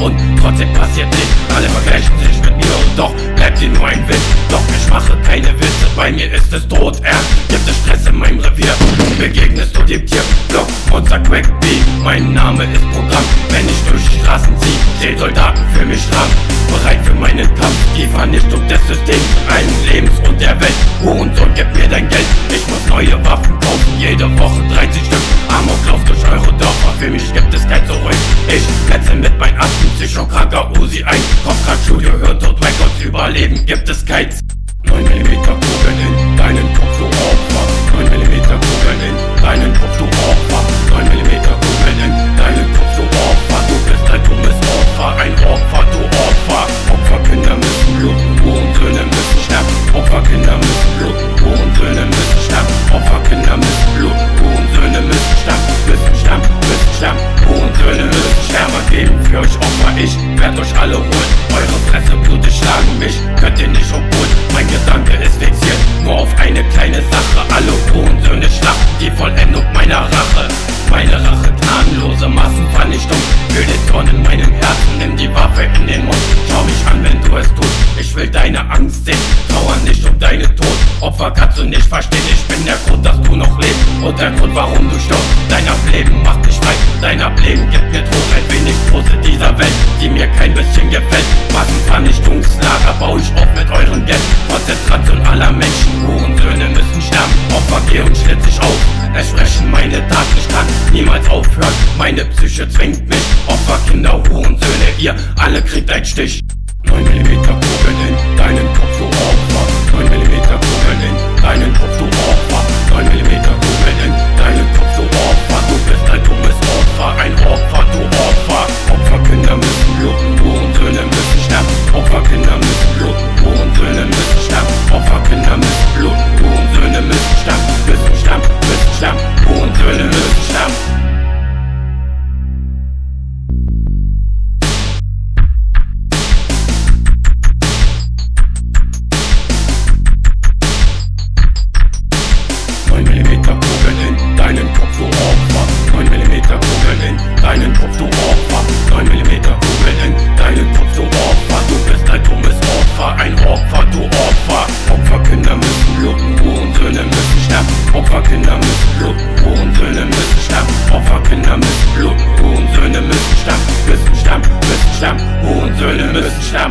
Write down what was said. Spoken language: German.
und trotzdem passiert nichts. Alle vergleichen sich mit mir und doch bleibt hier nur ein Witz. Doch ich mache keine Witze, bei mir ist es todernst. Gibt es Stress in meinem Revier, begegnest du dem Tier. Block, Monster, Crack, B, mein Name ist Programm. Wenn ich durch die Straßen ziehe, stehen Soldaten für mich dran. Bereit für meinen Kampf, die Vernichtung des Systems, meines Lebens und der Welt. Hurensohn, gib mir dein Geld, ich muss neue Waffen kaufen. Jede Woche 30 Stück, Amoklauf durch eure Dörfer. Für mich gibt es kein Zurück. Ich petze mit meinen Affen, psychokranker Uzi ein. Kopfkrankstudio, Hirntod Records, Überleben gibt es keins. 9mm Kugeln in deinen Kopf, du Opfer. 9mm Kugeln in deinen Kopf, du Opfer. 9mm Kugeln in deinen Kopf, du Opfer. Du bist ein dummes Opfer, ein Opfer, du Opfer. Opferkinder müssen bluten, Hurensöhne müssen sterben. Opferkinder müssen bluten, Hurensöhne müssen sterben. Opferkinder müssen bluten, Hurensöhne müssen sterben. Müssen sterben, müssen sterben, Hurensöhne müssen sterben. Geben für euch Opfer, ich werd euch alle holen. Eure Fresse blutig schlagen mich, könnt ihr nicht obwohl. Mein Gedanke ist fixiert, nur auf eine kleine Sache. Alle Hurensöhne schlachten die Vollendung meiner Rache. Meine Rache, gnadenlose Massenvernichtung. Fühl den Zorn in meinem Herzen, nimm die Waffe in den Mund. Schau mich an, wenn du es tust, ich will deine Angst sehen. Trauer nicht um deine Tod, Opfer kannst du nicht verstehen. Ich bin der Grund, dass du noch lebst und der Grund, warum du stirbst. Dein Ableben macht mich frei, dein Ableben gibt mir Tod. Ein wenig Große dieser Welt, die mir kein bisschen gefällt. Massenvernichtungslager bau ich auf mit eurem Geld. Konzentration aller Menschen, Hurensöhne müssen sterben. Opfer, geh und schlitt sich auf, es sprechen meine Taten. Ich kann niemals aufhören, meine Psyche zwingt mich. Opfer, Kinder, Hurensöhne, ihr alle kriegt einen Stich.